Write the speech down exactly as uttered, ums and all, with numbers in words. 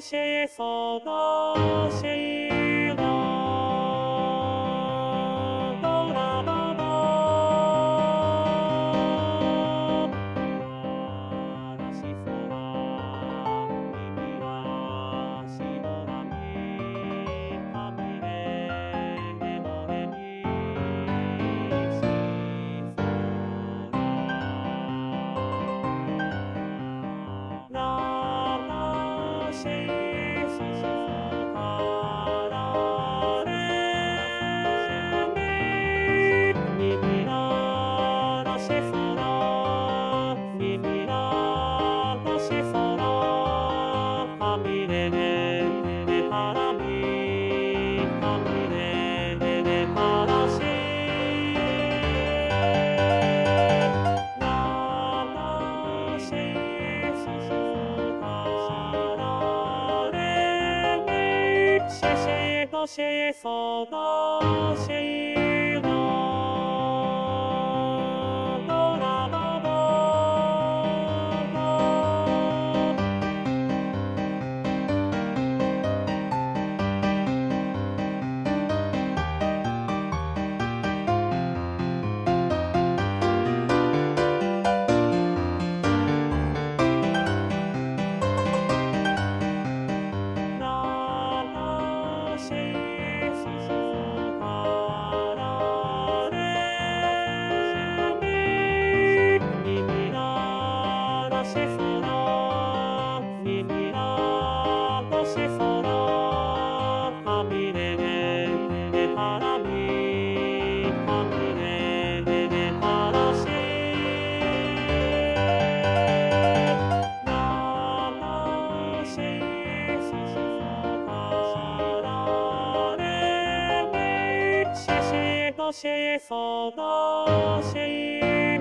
西索哆西哆哆啦哆哆，啦西嗦啦咪咪啦西哆啦咪发咪嘞咪哆来咪西嗦啦，啦啦西嗦啦啦嘞咪咪咪啦啦西嗦啦咪咪啦啦西嗦啦发咪嘞嘞嘞发啦咪发咪嘞嘞嘞发啦西。啦啦西嗦啦嘞咪西西哆西嗦哆西哆哆啦哆哆哆。啦啦西嗦啦嘞咪咪咪啦啦西嗦啦咪咪啦啦西嗦啦发咪嘞嘞嘞发啦咪发咪嘞嘞嘞发啦西。啦啦西嗦啦嘞咪西西哆西嗦哆西。